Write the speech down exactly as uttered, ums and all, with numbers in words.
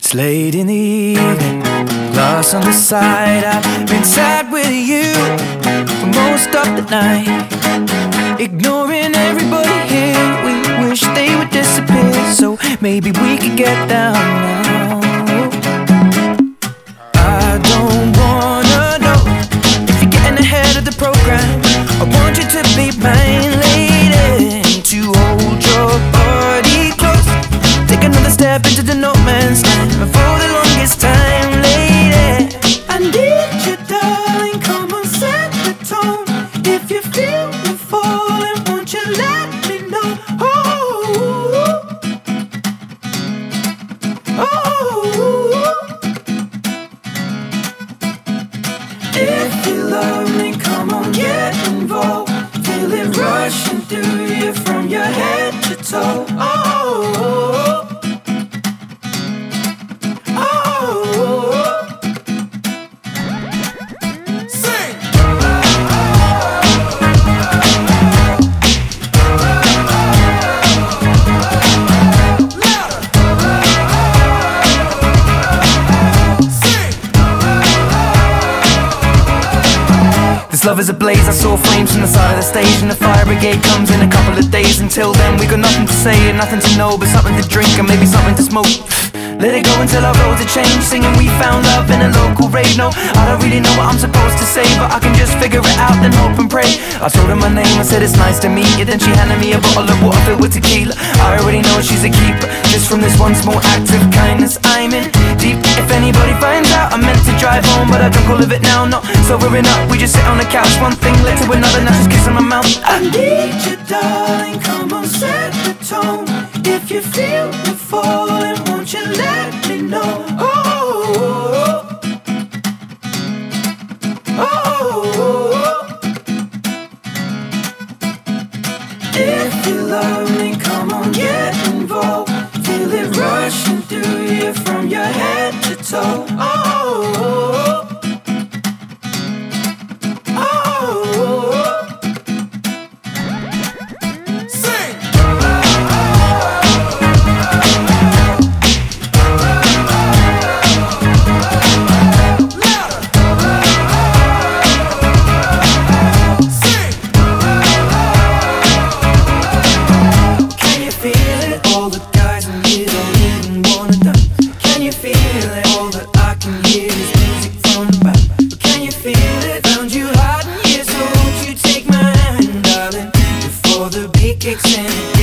It's late in the evening, glass on the side. I've been sad with you for most of the night, ignoring everybody here. We wish they would disappear, so maybe we could get down now. I don't wanna know if you're getting ahead of the program. I want you to be mine, lady, to hold your body close. Take another step into the no man's land for the longest time, lady. I need you, darling, come on, set the tone. If you feel me falling, won't you let me know? Oh, oh. If you love me, come on, get involved. Feel it rushing through you from your head to toe. Oh, oh. This love is ablaze, I saw flames from the side of the stage, and the fire brigade comes in a couple of days. Until then we got nothing to say and nothing to know, but something to drink and maybe something to smoke. Let it go until our roads are changed, singing we found love in a local rave. No, I don't really know what I'm supposed to say, but I can just figure it out, then hope and pray. I told her my name, I said it's nice to meet you. Then she handed me a bottle of water filled with tequila. I already know she's a keeper, just from this one small act of kindness. I'm in deep. If anybody finds out, I meant to drive home, but I drunk all of it now. Not sobering up, we just sit on the couch. One thing led to another, now just kissing my mouth. I need you, darling, come on, set the tone. If you feel me falling, won't you let me know? Oh, oh, oh. If you love me, come on, get involved. Feel it rushing through you from your head to toe. Oh, oh. Kicks in.